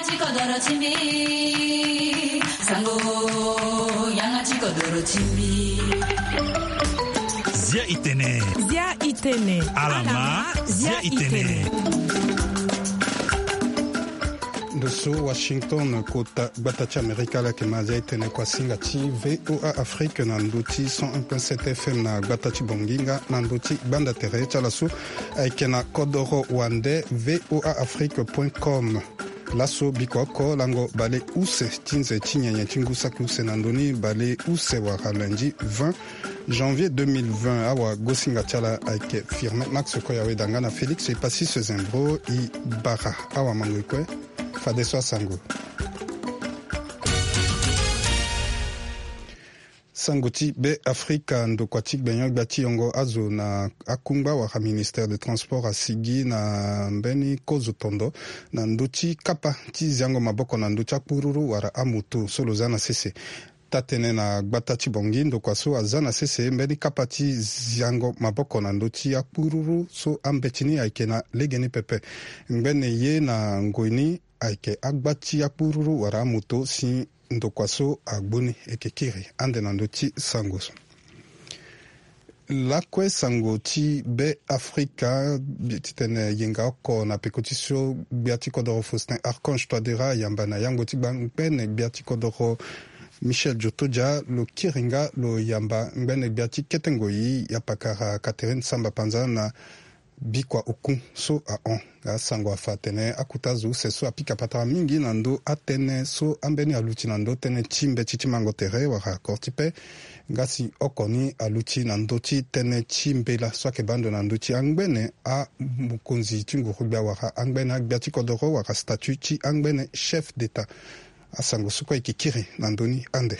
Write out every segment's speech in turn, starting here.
chikodoro chimbi sango yanga chikodoro chimbi Zia itene alama zia itene Dosso Washington kota batacha Amerika la kemazia itene kwa singa chi VOA Afrique nanduti 101.7 FM na batachi bonginga nanduti banda tere chalasu aikena kodoro wande voaafrique.com Lasso bikoko lango bale use tinze chinyanya chingusa kuse nandoni bale use wakalanji 20 janvier 2020 awa gosinga chala aike firme Max Koyawe dangana Félix et Passis Zembro i bara awa mangwekwe Fadeso Sango Sangoti be Afrika ndokwatik benyo gbati yongo azo na akungba wa ministère de transport asigi na mbeni kozo tondo na nduchi kapa ti ziango maboko na nducha kururu wara amutu solo zana sese tatene na gbata chibongi ndokwaso azana sese mbeni kapa ti ziango maboko na nduchi ya kururu so ambetini aike na legeni pepe mbene ye na ngoini aike agbati ya kururu wara amutu si ndokwaso agboni ekekiri ande nandochi sangoso lakwe sangoti be Afrika titene yenga oko na pekotisho biati kodoro Faustin Archange Touadéra yambana yangoti bangpene biati kodoro Michel Jotoja lo kiringa lo yamba ngene biati ketengoyi yapakara Catherine Samba Panza na bikwa oku so a on ga sango afatene akutazu seso apika patara mingi nando atene so ambeni aluti nando tene chimbe chichimango tere waka kortipe ngasi okoni aluti nando chi tene chimbe la swake bando nando chi angbene a mukonzi tingo rugba waka angbene agbiati kodoro waka statut chi angbene chef d'état asango suko ikikiri nandoni ande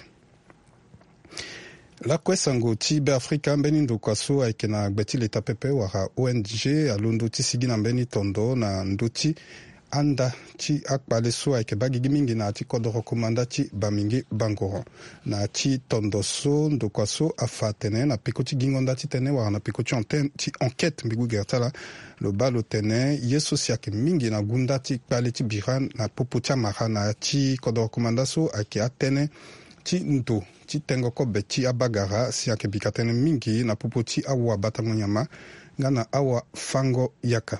La kwesango ti be Afrika mbeni ndokwaso aike na gbeti leta pepe wara ONG alondo ti sigi na mbeni tondo na ndoti anda ti akpale so aike bagigi mingi na ti kodoro komanda ti bamingi bangoro na ti tondo so ndokwaso afatene na piko ti gingonda ti tene wara na piko ti enquête mbigu gertala lo balo tene yeso siake mingi na gunda ti kpale ti biran na popo ti amara na ti kodoro komanda so aike atene ti ndo ti tengo ko beti abagara si ake bikatene mingi na popo ti awa batangonyama ngana awa fango yaka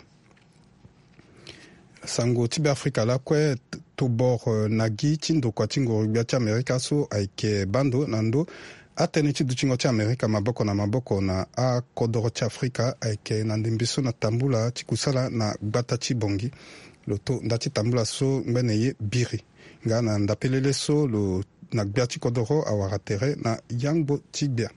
sango ti be Afrika la kwe tobor nagi ti ndokwa ti ngorubia ti Amerika so aike bando nando atene ti duchingo ti Amerika maboko na akodoro ti Afrika aike na ndembiso na tambula ti kusala na gbata ti bongi lo to nda ti tambula so mbene ye biri ngana ndapelele so lo na gbiati kodoro awara tere na yangbo tibia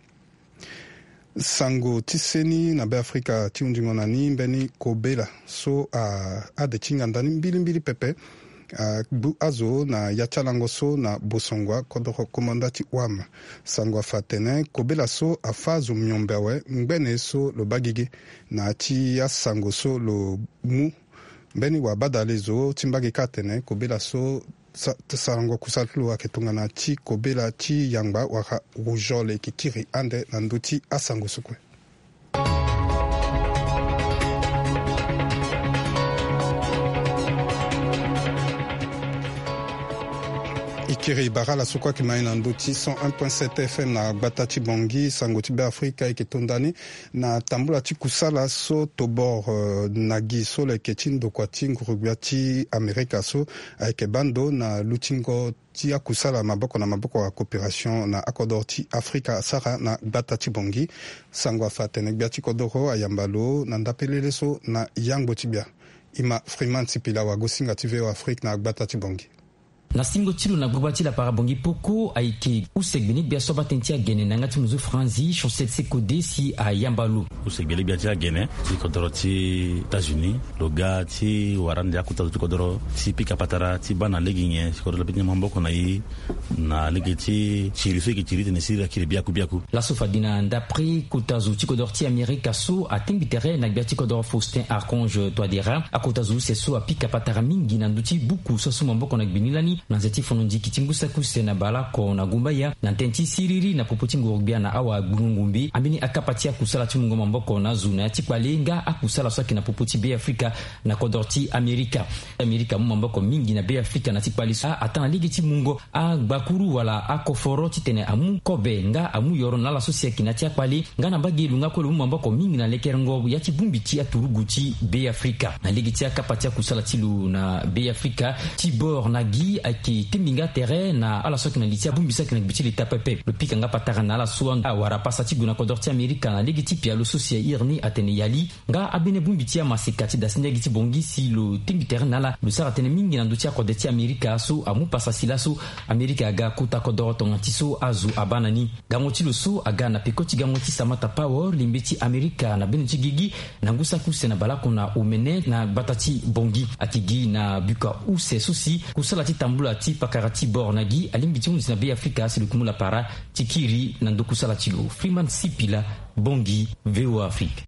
sango tiseni na be Afrika ti undingo nani mbeni kobela so a de chingandani mbili pepe bu azo na yachalango so na bosongwa kodoro komanda ti wam sango afatene kobela so afazo mnyombewe mbene so lo bagige na ti ya sango so lo mu mbeni wa badale zo timbagi katene kobela so sarango kusatlu aketunga na ti kobela ti yangba waka rujole kikiri ande na nduti asango sukwe ikiri barala sukwa kimai na nduti 101.7 FM na batati bongi sango ti be Afrika ikitondani na tambula ti kusala so tobor nagi so le ketin do kwa ti ngurubia ti Amerika so aike bando na lutingo ti akusala maboko na maboko wa coopération na akodor ti Afrika sara na batati bongi sango afatene gbia ti kodoro ayambalo na ndapelele so na yangbo tibia ima Freeman Tipila wa gosinga ti VOA Afrika na batati bongi na singo tilo na grupa tila para bongi poko aike usegbeni bia soba tenti agene nanga ti muzu franzi chaussette sekode si a yambalu usegbeni bia ti agene ti kodoro ti États-Unis loga ti warande akuta ti kodoro ti pika patara ti bana leginye ti kodoro pitnya mamboko na yi na legi ti chiriso ki chirite ne sira ki biaku la sofadina d'après kotazu ti kodoro ti Amerika so a tembitere na bia ti kodoro Faustin Archange Touadéra a kotazu se so a pika patara mingi na nduti buku so mamboko na gbenilani na nzeti fonondi kitingusa kuse na balako na gumbaya na tenti siriri na popoti ngorobia na awa ngungumbi ambini akapatia kusala timungo mamboko na zuna ya tikwalenga akusala swaki na popoti be Afrika na kodorti Amerika mamboko mingi na be Afrika na tikpalisa atana ligi timungo a bakuru wala akoforo titene amu kobe nga amu yoro na la sosiaki na tiakpali nga na bagi lunga ko mamboko mingi na lekerengo ya tibumbi ti aturuguti be Afrika na ligi tia kapatia kusala tilu na be Afrika tibor na gi aki timinga terrain na ala soki na litia bumbi saki na biti lita pepe le pika nga patara na la suanga wara pasati guna kodorti Amerika na ligi tipia lo sosia irni atene yali nga abene bumbi tia masikati da sinegi ti bongi si lo timbi terrain na la lo sara tene mingi na ndutia kodeti Amerika so amu pasasi la so Amerika aga kuta kodoro ngatiso azu abanani gangoti lo so aga na pekoti gangoti samata power limbeti Amerika na beneti gigi na ngusa kuse na balako na umene na batati bongi atigi na buka use susi kusala ti tambula ti pakarati bornagi alimbiti unzi na be Afrika si lukumula para tikiri na ndokusala tilo Freeman Sipila bongi VO Afrique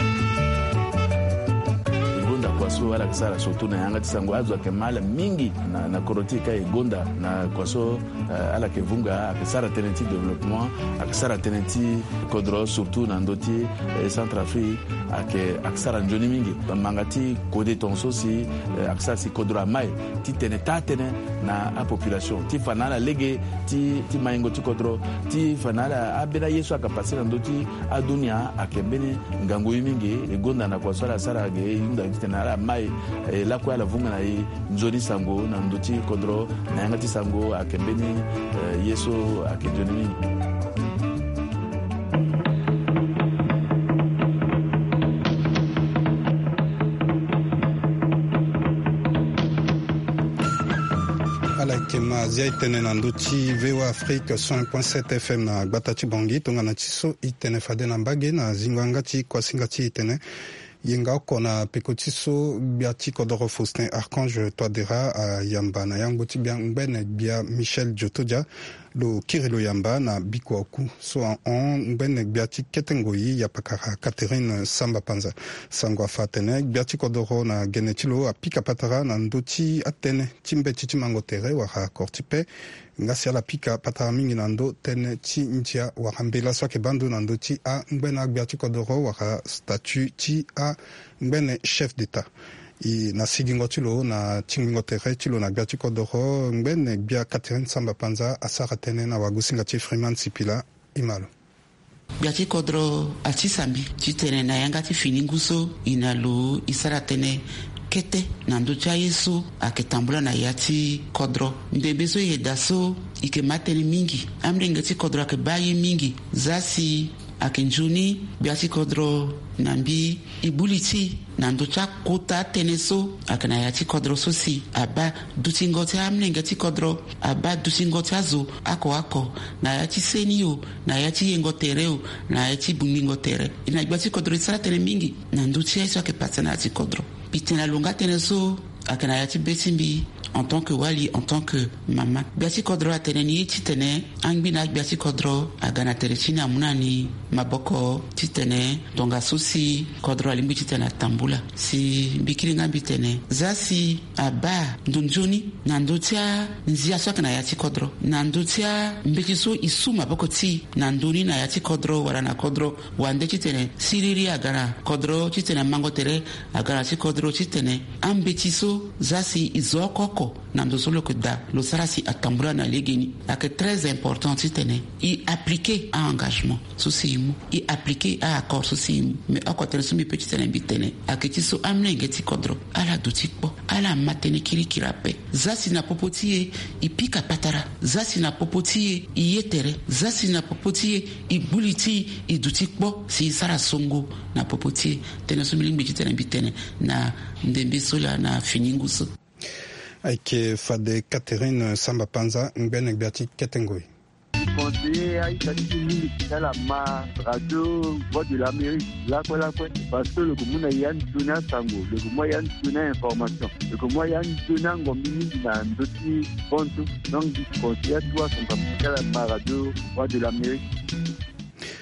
kwaso ala kisara surtout na yanga tisango azwa kemala mingi na korotika egonda na kwaso ala kevunga akisara tenenti développement akisara tenenti kodro surtout na ndoti Centrafrique akisara njoni mingi mangati kode tonso si akisara si kodro mai ti tene na a population ti fanala lege ti maingo ti kodro ti fanala abena yesu akapasi na ndoti adunia akembene ngangu mingi egonda na kwaso ala sara ge yunda tena mai la kwa la vunga na nzoni sango na ndoti kodro na yanga ti sango akembeni yeso akenjoni alakema zia itene na ndoti VO Afrique 100.7 FM na Gbatati Bongi tonga na tiso itene fade na mbage na zingwanga ti kwa singati itene yenga oko na pekotiso biati kodoro Faustin Archange Touadéra a yamba na yango ti ngben bia Michel Djotodia lo kirilo yamba na bikwaku so en ngben biati ketengoyi ya pakara Catherine Samba Panza sangwa fatene biati kodoro na genetilo a pika patara na ndoti atene timbe titimango tere wa kortipe ngasi ala pika patara mingi nando tene ti ntia wa hambela swake bandu nando ti a ngben biati kodoro wa statut ti a ngben chef d'état i na sigingo tilo na tingingo tere tilo na biati kodoro ngben bia Catherine Samba Panza asara tene na wagusinga ti Freeman Sipila imalo biati kodro atisambi titene na yanga ti fininguso inalu isara tene kete na ndocha yesu aketambula na yati kodro ndebezo yedaso ike matene mingi amringa ti kodro akebaye mingi zasi akenjuni biati kodro nambi ibuliti na ndocha kota teneso akana yati kodro sosi aba dutingote amringa ti kodro aba dutingote azo ako na yati senio na yati yengotereo na yati bumingotere ina biati kodro isara tene mingi na ndocha yesu akepatana yati kodro pitena longa teneso akana yati betimbi en tant que wali en tant que mama biati kodro ateneni titene angbina biati kodro agana terechina munani maboko titene donga susi kodro alimbi titena tambula si bikiri ngambi tene zasi aba ndunjoni na ndotia nzia soka na yati kodro na ndotia mbekiso isu maboko ti na ndoni na yati kodro wala na kodro wande titene siriri agana kodro titene mango tere agana ti kodro titene ambetiso zasi izoko na ndosolo que da lo sarasi atambula na legeni ake très important titene i appliquer à engagement sosimu i appliquer à accord sosimu mais akotere sumi petitene bitene ake tiso amne ngeti kodro ala dutikpo ala matene kirikirape zasi na popotie i pika patara zasi na popotie i yetere zasi na popotie i buliti i dutikpo si sara songo na popotie tene sumi lingbi titene bitene na ndembe sola na fininguso aike fade Catherine Samba Panza ngben biati ketengoi conseiller Aïcha Tini dans la radio Voix de l'Amérique là quoi parce que le commun Yann Tuna Sango le commun Yann Tuna information le commun Yann Tuna ngomini na ndoti bonto donc conseiller toi son capitaine la radio Voix de l'Amérique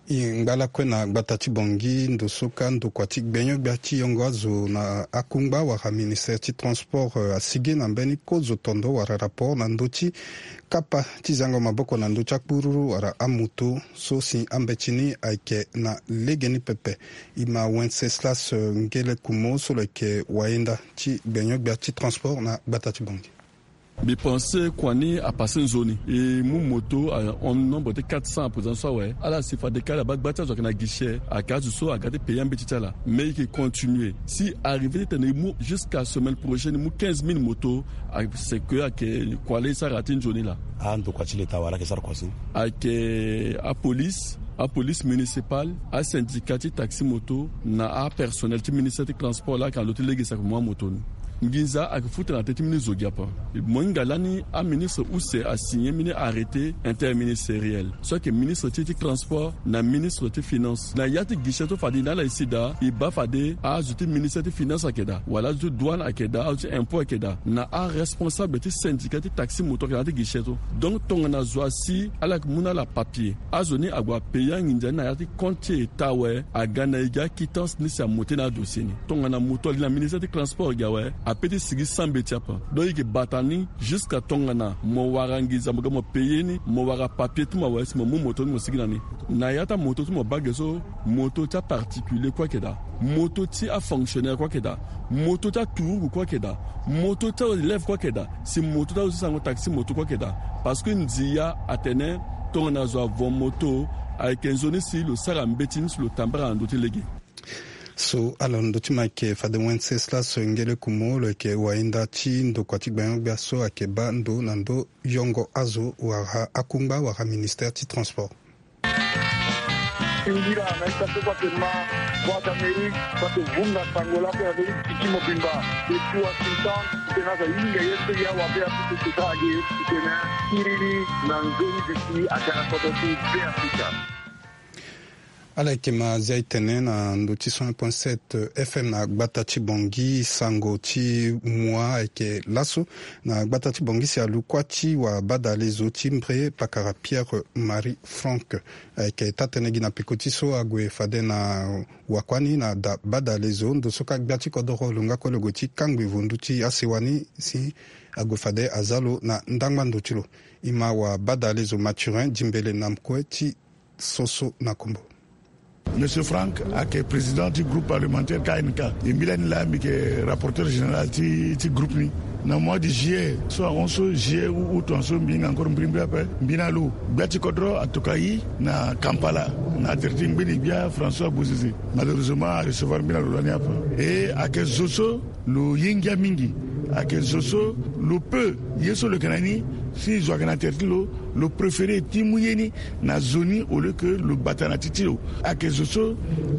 ngala kwena gbatati bongi ndosoka ndokwati gbenyo biati yongo azo na akungba wa ministère ti transport asige na mbeni kozo tondo wara rapport na ndoti kapa tizango maboko na ndocha kururu wara amuto sosi ambetini aike na legeni pepe ima Wenceslas ngele kumo solo ke waenda ti gbenyo biati transport na gbatati bongi. Je pensais qu'on est à passer une zone et mon moto en nombre de 400 pour ça ouais alors c'est pas des cas là-bas battre sur un guichet à cas so à garder payer un petit là mais qui continuer si arriver jusqu'à semaine prochaine nous 15 000 motos c'est que quoi aller ça rater une journée là ah donc quoi l'état voilà que ça quoi avec à police municipale à syndicat taxi moto na à personnel du ministère du transport là quand l'autre légué ça moi moto Nginza a foutu na tête ministre Zogiapa. Mwangalani a ministre où c'est a signé mini arrêté interministériel. Soit que ministre du transport na ministre des finances. Na yati guicheto fadi na la isida iba fade a ajouté ministère des finances akeda. Wala ajouté douane akeda, ajouté impôt akeda. Na a responsable de syndicat de taxi moto que na guicheto. Donc ton na zoasi ala muna la papier. A zone agwa payant nginza na yati compte tawe a gana iga quittance ni sa moté na dossier ni. Ton na moto la ministère du transport gawe a petit sigi sambe tiapa donc il batani jusqu'à tongana mo warangiza mo payer ni mo wara papier tout mo wes mo moto mo sigi nani na yata moto tout mo bagazo moto ta particulier quoi que da moto ti a fonctionnaire quoi que da moto ta tour quoi que da moto ta élève quoi que da si moto ta aussi sango taxi moto quoi que da parce que ndia atene tongana zo avon moto avec un zone si le sarambetin sur le tambra andote legi. So alors ndoti make fade Wenceslas ngele kumo le ke waenda ti ndo kwati gbanyo biaso akeba ndo nando yongo azo wa akumba wa ministère ti transport. Ingira na itato kwa tema kwa Amerika kwa vunga tangola kwa Amerika tikimo bimba kwa Washington tena za inga yetu ya wapea tutukage tena kiriri na ngoni diki akana kwa tu Afrika. Ala kema zaitene na ndoti 1.7 FM na gbatati bongi sango ti mwa eke laso na gbatati bongi si alukwati wa bada lezo timbre pakara Pierre Marie Franck eke tatene gina pikotiso agwe fade na wakwani na da bada lezo ndo soka gbati kodoro lunga kwa logoti kangwe vunduti asewani si agwe fade azalo na ndangwa ndotilo ima wa bada lezo Mathurin Jimbele namkwe ti soso na kombo. Monsieur Franck, qui est président du groupe parlementaire KNK, et Milan Lam, qui est rapporteur général du groupe. Dans le mois de juillet, soit 11 juillet ou août, on se met encore un brimbe après. Binalou, Biati Kodro, à Tokaï, na Kampala, na Terting Benibia, François Bouzizé. Malheureusement, à recevoir Binalou l'année après. Et à Kezoso, le Yingia Mingi, à Kezoso, le peu, Yeso le Kanani, si Zouagana Tertilo, le préféré Timouyeni, na Zoni, au lieu que le Batanatitilo. À Kezoso,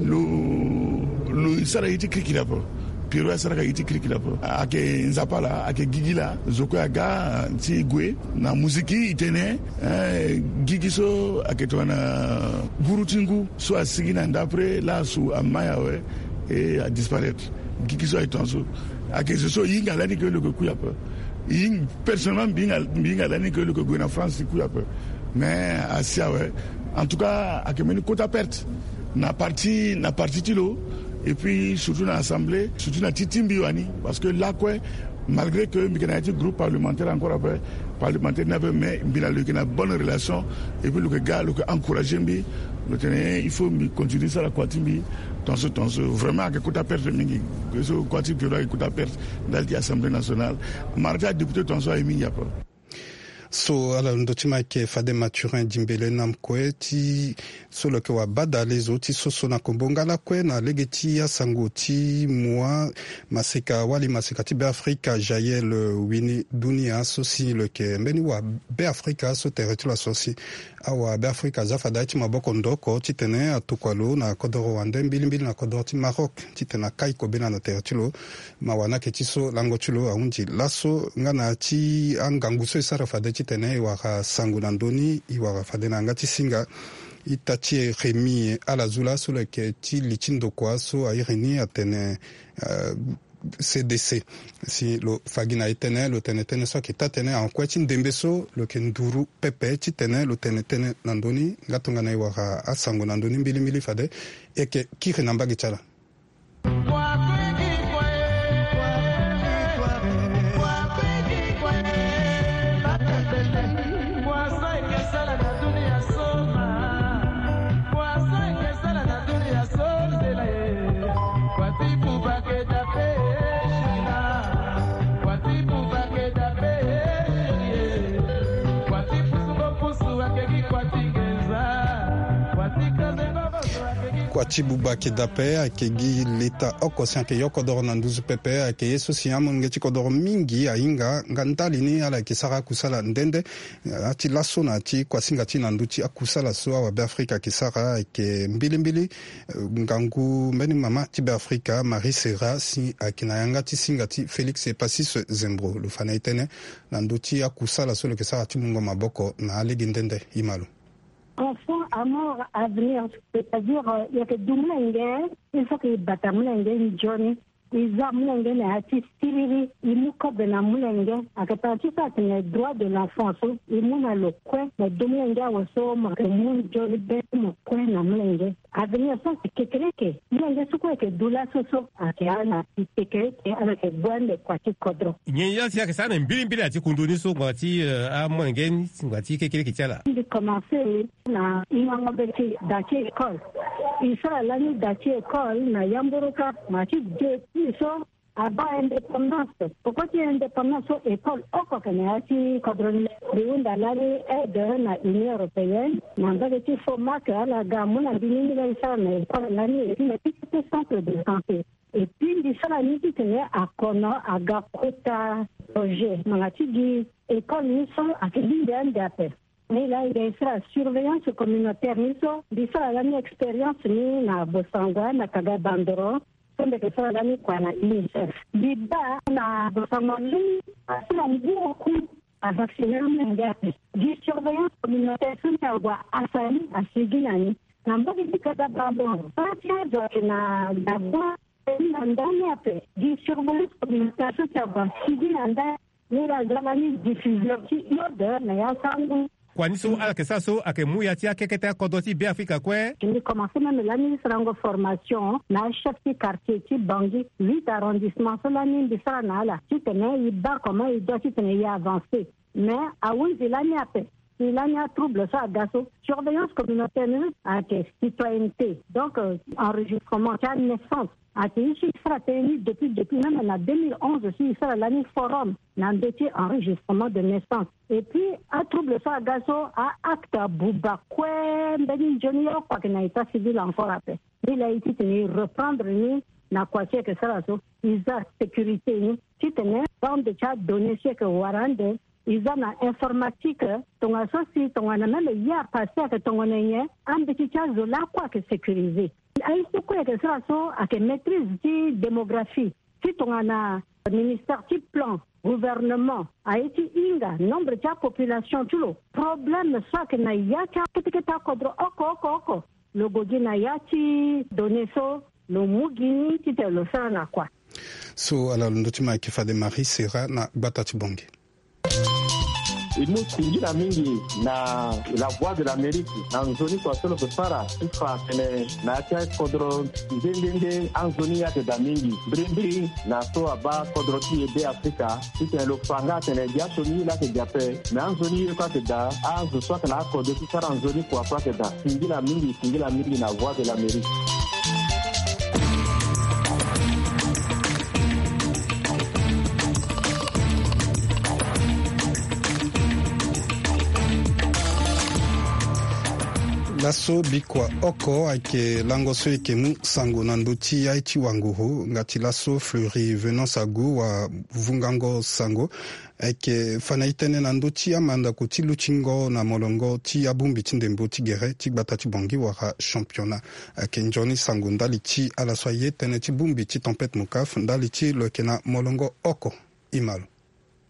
le Saraïti Krikilapa. Piro ya saraka iti krikilapo ake nzapala ake gigila zoko aga ti gwe na muziki itene gigiso ake tona burutingu so asigina ndapre la su amayawe et a disparaître gigiso itonso ake so yinga lani ke le kuyapa ying personnellement binga lani ke le ko na France kuyapa mais asiawe en tout cas ake meni kota perte na parti tilo. Et puis, surtout dans l'Assemblée, surtout dans Titimbiwani, parce que là, quoi, malgré que le groupe parlementaire encore après, parlementaire n'avait mais il a une bonne relation, et puis le gars, le encouragé, il faut continuer ça, la Kwatimbi, dans ce temps, vraiment, que tu as perdu, que ce Kwatimbi, que tu as perdu dans l'Assemblée nationale. Martin, député, ton soir, il n'y a pas. So ala ndotima ke fade Mathurin Jimbele namkwe ti solo ke wa bada lezo ti soso na kombonga la kwe na legeti ya sango ti mwa maseka wali maseka ti be Afrika Jael wini dunia sosi le ke mbeni wa be Afrika so territoire asosi awa be Afrika zafada ti maboko ndoko ti tene atukwalo na kodoro wande mbilimbili na kodoro ti Maroc ti tena kai ko bena na territoire mawana ke ti so lango chulo aunji laso ngana ti anganguso isara fade ti tene iwaka sangu na ndoni iwaka fade na ngati singa itachi Remi ala zula so le ke ti lichindo kwa so aireni atene CDC si lo fagina itene lo tenetene so ki tatene en kweti ndembeso lo kenduru pepe titene lo tenetene nandoni ngatunga na iwa asango nandoni mbili fade eke kire namba gichala kwa chibuba kidape akegi leta okosian ke yokodoro na nduzu pepe ake yeso siamu ngechi kodoro mingi ainga ngandalini ala kisara kusala ndende ati laso na ati kwa singa tina nduchi akusala soa wa Afrika kisara ake mbili ngangu mbeni mama tibe Afrika Marie Serra si akina yanga ti singa ti Felix Epasis Zembro lu fana itene na nduchi akusala solo kisara ti mungo maboko na alegi ndende imalu. Enfant à mort à venir, c'est-à-dire il y a que Doumlenge, il faut que Batamlenge, Johnny, ils ont Mlenge, les artistes, ils m'ont coupé na Mlenge, à que partir ça, c'est le droit de l'enfance, ils m'ont le coin, mais Doumlenge, aussi, mon Johnny, mon coin na Mlenge. À venir, ça, c'est quelqu'un qui, Mlenge, c'est quoi que Doula Soso, à qui a la sécurité, avec le bon de Kwati Kodro. Il y a ça, un billet à Tikunduni, so, Kwati, à Mlenge, Kwati, quelqu'un qui a Il a commencé na Imangabeti Dachi École. Il sera l'année Dachi École, na Yamburuka, Machi Deti, so, à bas indépendance. Pourquoi tu es indépendance au école? Au Kokanati, Kodroni, Riunda Lali, aide na Union Européenne, Mandageti Fomak, à la Gamuna, Binila, na école l'année, et puis le petit centre de santé. Et puis, il sera l'année qui tenait à Kono, à Gakota, Roger. Mangati dit, école, ils sont à Kélidian d'Appel. Mais là, il y a une surveillance communautaire. Il y a une expérience na Bosangwa, na Kagabandoro, comme il y a une UNICEF. Il y a na Bosangwa, il y a beaucoup à vacciner. Il y a surveillance communautaire, il y a Asani, à Siginani. Il y a une Kagabandoro. Il y a une Dagba, il y a une surveillance communautaire, il y a Siginanda, il y a une diffusion, il y a une Kwaniso alkesaso akemuya tia keketa kodoti bi Afrika kwe. J'ai commencé même l'année de formation na chef de quartier qui Bangui 8 arrondissements sur l'année de Sanala. Tu tenais il bat comment il doit y avancer. Mais à où il l'année après. Il a un trouble ça gasso surveillance communautaire avec citoyenneté. Donc enregistrement de naissance. A été stratégie depuis même en 2011 aussi, il sera l'année forum, dans le dossier enregistrement de naissance. Et puis, à trouble ça, gazo, à acte à Bouba, quoi, ben, Johnny, quoi, qu'il n'a pas civil encore après. Il a été tenu reprendre, n'a quoi, que ça, ils ont sécurité, si tenait, dans de chat donné, c'est que Warande, ils ont informatique, ton associé, ton même, il y a passé avec ton honneur, un petit chat, là, quoi, que sécurisé. Il faut que ça soit avec maîtrise de démographie. Si on a un ministère de plan, gouvernement, a été inga, nombre de la population, tout le problème, soit que na yaki a kodro oko. Le godi na yaki donné ça, le mugini, qui te le fait na quoi. So, alors, le document qui fait de Marie Serra na Batati Bongi. Imusingira mingi na la voix de l'Amérique na nzoni kwa solo kusara ifa kene na cha kodro ndende anzoni ya da mingi brimbiri na so aba kodro ti de Afrika ite lo fanga tene dia soni la ke jape na anzoni kwa ke da anzo so kana kodro ti sara anzoni kwa ke da singira mingi na voix de l'Amérique. Laso bikwa oko ake langoso ekemu sango nanduti aichi wanguhu ngati laso fleuri venant sagu wa vungango sango ake fanaitene nanduti amanda kuti luchingo na molongo ti abumbi tindembo tigere tigbata tibongi wara championnat ake njoni sango ndali ti alaswa yetene tibumbi ti tempête mukaf ndali ti lokena molongo oko imalo.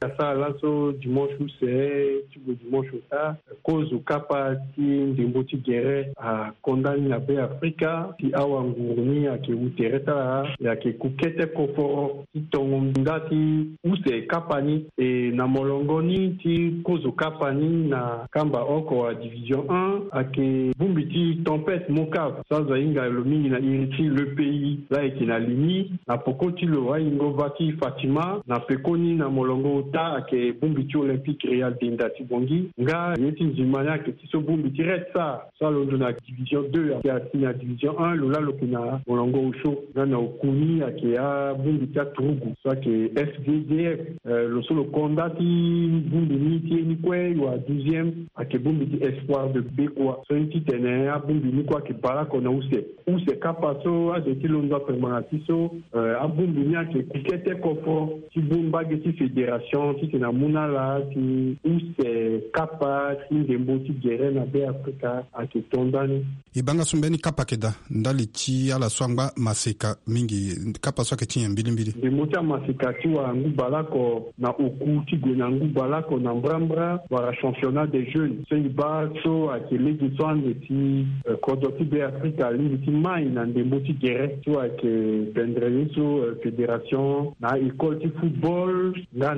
Ça là so dimanche où c'est dimanche ça cause au capa ti ndembo ti guerre a condamné la baie Africa ti awangurni a ke utereta ya ke kukete kofo ti tongondati où c'est kapani et na molongoni ti cause au kapani na kamba oko a division 1 a ke bumbiti tempête mokav ça zainga le mingi na iriti le pays là et qui na limi na pokoti le waingo vaki Fatima na pekoni na molongo ta ke bumbiti olympique Real d'Indati bongi nga yeti nzimanya ke tiso bumbiti retsa ça lo na division 2 ya na division 1 lola lokina molongo usho na okuni ke a bumbiti turugu ça ke FDDF le solo kondati bumbiti ni kwe wa 12e ke bumbiti espoir de Bekwa so yiti tene a bumbiti kwa ke barako na use kapaso a de tilonda permanentiso a bumbiti ke kikete kofo ti bumba ti fédération ti na munala ti use kapa ti ndembo ti gere na be Afrika a ke tondani ibanga sumbeni kapa keda ndali ti ala swangba maseka mingi kapa so ke ti mbilimbili ndembo ti maseka ti wa ngubalako na oku ti gona ngubalako na mbrambra wa championnat des jeunes so iba so a ke legi so ande ti kodo ti be Afrika lingi ti mai na ndembo ti gere ti wa ke pendreni so fédération na école ti football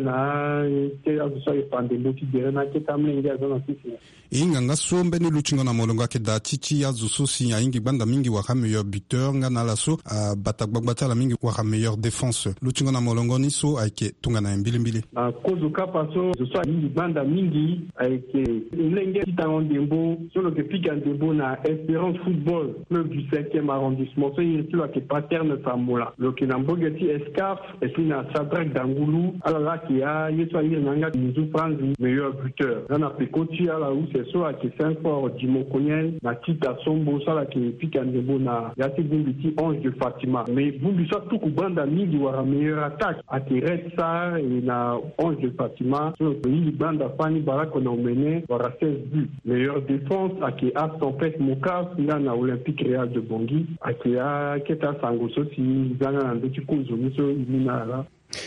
na te so ipandembo ti gere na ke tamlengi azona sisi inganga so mbeni luchingo na molongo ake da chichi ya zususi ya ingi banda mingi wa meilleur buteur nga na laso batakbagbata la mingi wa meilleur défense luchingo na molongo ni so aike tunga na mbilimbili na kozo kapa so so ingi banda mingi aike lenge titango ndembo solo ke pika ndembo na Espérance football club du 5e arrondissement so yirti wa ke paterne samola loki na mbogeti escaf et puis na Sadrak Dangulu ala la ki a yeso yir nanga Mizu Franzi meilleur buteur na pekoti ala où c'est so ke Saint-Fort Dimokoniel na Tita Sombo sala ke pika ndembo na yati bumbiti Ange de Fatima mais bumbi so tuku banda mingi wa meilleur attaque ati Red Star et na Ange de Fatima so yi banda fani barako na umene wa 16 buts meilleur défense ake a Tempête Mokav na Olympique Real de Bongi ake a keta sango so si zanga na ndoti kuzo miso imina la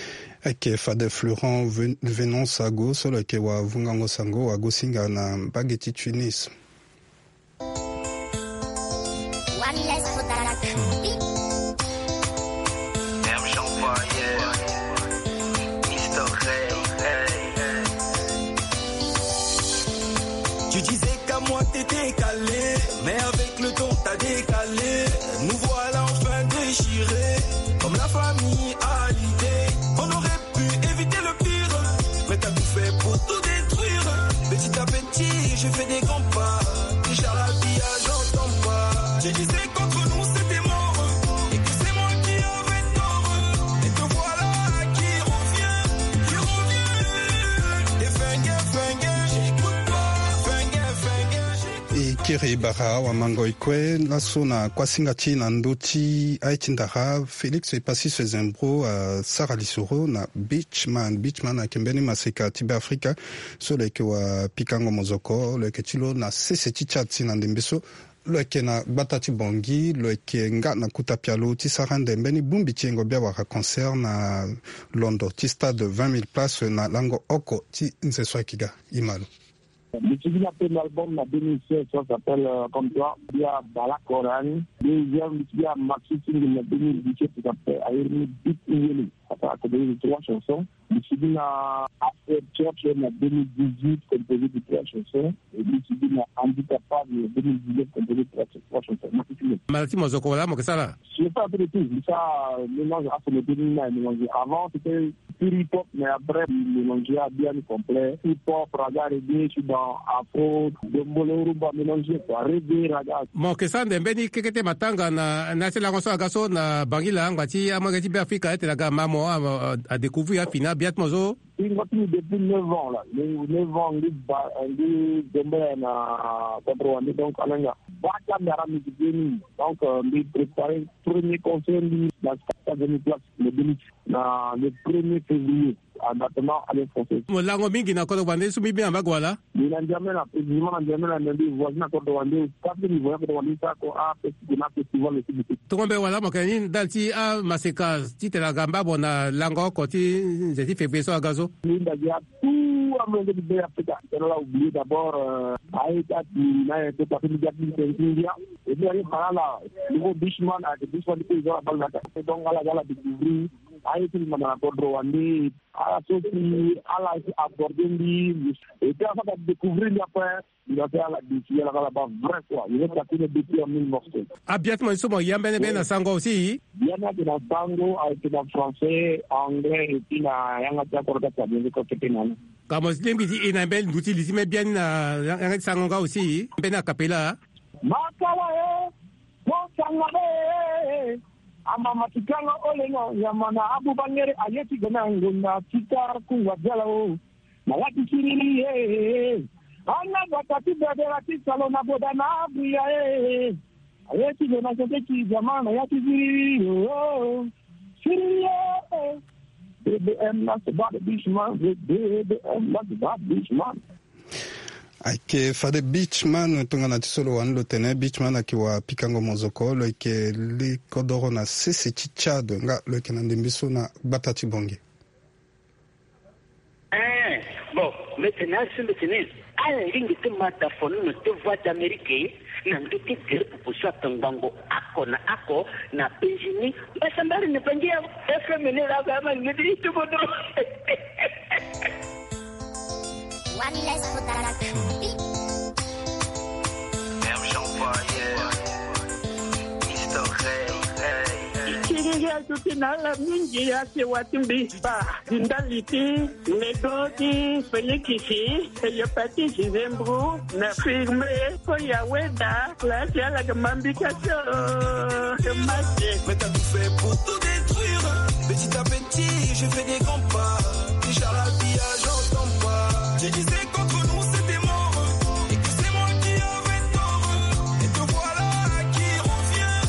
ake Fade Florent Venon Sago solo ke wa vungango sango wa gosinga na bageti Tunis Tu disais qu'à moi t'étais calé, mais avec le temps t'as décalé. Nous voilà enfin déchirés, comme la famille a l'idée. On aurait pu éviter le pire, mais t'as tout fait pour tout détruire. Petit à petit, je fais des grands pas. Déjà la vie, j'entends pas. Tu disais qu'entre nous c'était mort, et que c'est moi qui avais tort. Et te voilà qui revient. Et fingue, j'écoute pas. Kiri bara wa mango ikwe laso na kwasinga chi na ndoti aitindaha Felix epasi sezembro Sara Lisoro na Beachman akembeni maseka tibe Afrika so leke wa pikango mozoko leke chilo na sese chichatsi na ndembeso leke na batati bongi leke nga na kutapialo ti sarande mbeni bumbi tiengo bia wa concert na Londo ti stade 20,000 places na lango oko ti nzeswa kiga imalo. J'ai appelé l'album en 2016, ça s'appelle comme toi, il y a Bala Koran. Deuxième, il y a Maxi Singh en 2017, ça s'appelle Ayurmi Bit Ingeli. Ça fait accompagné de 3 chansons. Il y a After Church en 2018, composé de 3 chansons. Et il y a Handicapable en 2019, composé de 3 chansons. Malati Mozoko, là, Mokesala. Je n'ai pas fait de tout. Ça, mélange afro-médénien, mélangé. Avant, c'était pure hip-hop, mais après, le mélange bien complet. Hip-hop, raga, reggae, je suis dans afro, dombolo, rumba, mélangé, quoi. Reggae, raga. Mokesande, mbeni, kekete matanga, na se la gonso agaso, na bangila, angwati, amagati, Afrika, ete laga, mamo, a découvert, fina, biat mozo. Il m'a tenu depuis 9 ans, là. 9 ans, il y a donc, Donc, les préparer premier concert dans cette place le 1er février. Maintenant, à l'effet. Molango mingi na kodo wande sumi bien bagwala. Nina jamela, nina jamela ndio wazina kodo wande, kabla ni voya kodo wande sako festival le sibiti. Tongombe wala mokani dalti a maseka titela gamba bona lango koti zeti février so agazo. Linda ya tout à mon de Afrique. On a oublié d'abord Aïta qui n'a pas fait de India. Et bien il fera là, le Bishman a des Bishman qui ont balata. Donc à la découvrir Aïta qui m'a abordé Rwanda, à la abordé et puis avant de découvrir après il a fait la décision là-bas vrai quoi. Il est parti de décision 1000 morceaux. Abiatement somo yambene ben na sango aussi. Bien na sango avec en français, anglais et puis na yanga ta korda ta bien ko ketenana. Kama slimbi ina ben buti lisime bien na yanga sango aussi. Ben na capella. Makawa ko sangabe. Ama matikanga olengo yamana abu bangere ayeti gana ngona tikar kuwa jalao. Na wati kirili ana bakati bedela tisalona bodana abuya ayeti gana soteki jamana yati kirili BBM not about the Beachman, BBM not about Beachman. Ake fade Beachman tungana tisolo wanlo tene Beachman akiwa pikango mozoko lo ike li kodoro na sisi chichado nga lo ike nandimbiso na batati bonge. Bon, maintenant c'est maintenant à la ligne de mataphone de voix d'Amérique nandu kikere pupushwa tangango ako na penjini basambari ne pangia efemene la gama ngidi tubodo. One less for that. Ikiria tutinala mingi yake watimbi ba ndaliti medodi felikisi yopati jizembru na firme ko yaweda la tiala gamambikacho masse. Mais t'as tout fait pour tout détruire. Petit à petit je fais des grands pas. Déjà la vie j'entends pas. Tu disais qu'entre nous c'était mort et que c'est moi qui avais tort. Et te voilà qui revient.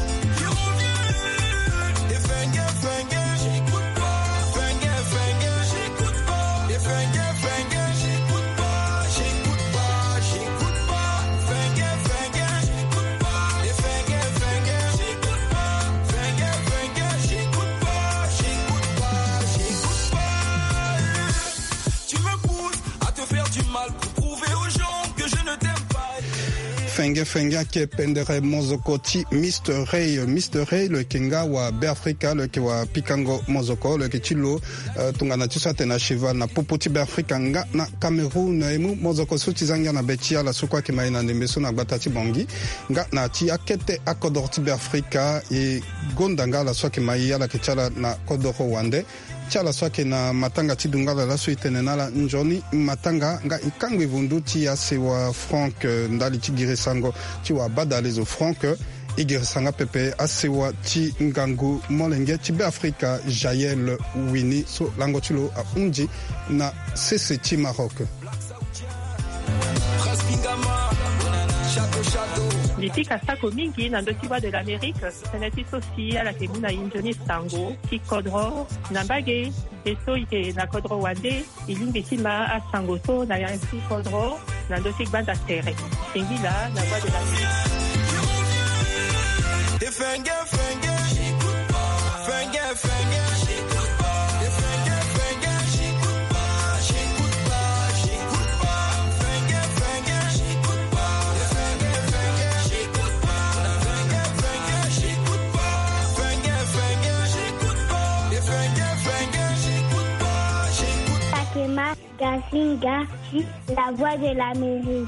Et fengue, j'écoute pas. Fengue, j'écoute pas. Et fengue, j'écoute pas. Fengue, j'écoute pas. Et fengue, j'écoute pas. J'écoute pas. Tu me pousses à te faire du mal pour prouver aux gens que je ne t'aime pas. Fenge ke pendere mozoko ti Mr. Ray le kenga wa Beafrika le ke wa pikango mozoko le ke chilo tungana tisate na cheval na popoti Beafrika nga na Cameroun emu mozoko suti zanga na betia la sukwa ke maina nembeso na batati bongi nga na ti akete akodorti Beafrika e gondanga la swa ke maia la ke chala na kodoro wande chala swake na matanga tidungala la suite nala njoni matanga nga ikangwe vundu ti ya sewa Frank ndali tigire sango ti wa badalezo Frank igire sanga pepe asewa ti ngangu molenge ti Beafrika Jaël Winnie so lango tilo a unji na sese ti Maroc. Lipika sako mingi na ndotiwa de l'Amérique, senati sosi ala kemuna injoni sango, ki kodro, nambage, eso ike na kodro wande, ilingi sima a sango so na yansi kodro, na ndotik banda tere. Singila, na voix de l'Amérique. Gazinga, la voix de l'Amérique.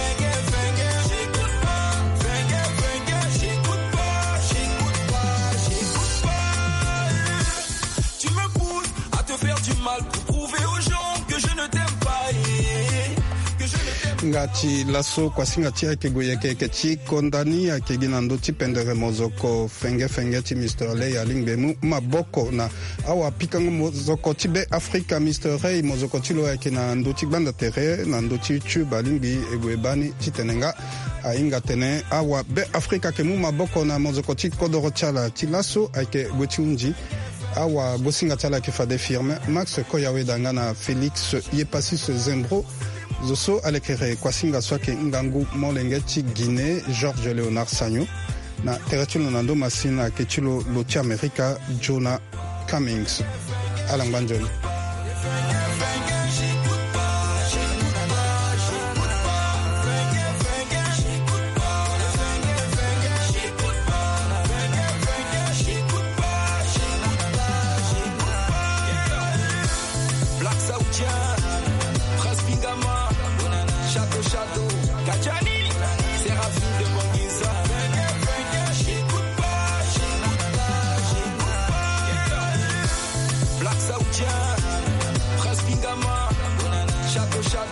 Tu me pousses à te faire du mal pour prouver aux gens que je ne t'aime pas. ngati laso kwasinga tia kegoyeke kechi kondani akeginando tipendere mozoko fenge ti Mr. Lay alingbe mu maboko na awa pikango mozoko tibe Afrika Mr. Ray mozoko tilo yake na ndoti banda tere na ndoti YouTube alingbi egwebani titenenga ainga tene awa be Afrika ke mu maboko na mozoko ti kodoro chala ti laso ake gotiunji awa gosinga chala ke fade firme Max Koyawe danga na Felix Yepasis Zembro Zoso alekere kwasinga swake ngangu molengeti Guinée George Leonard Sagno na teratulo nando masina ketilo loti Amerika Jonah Cummings alanganjoni Shot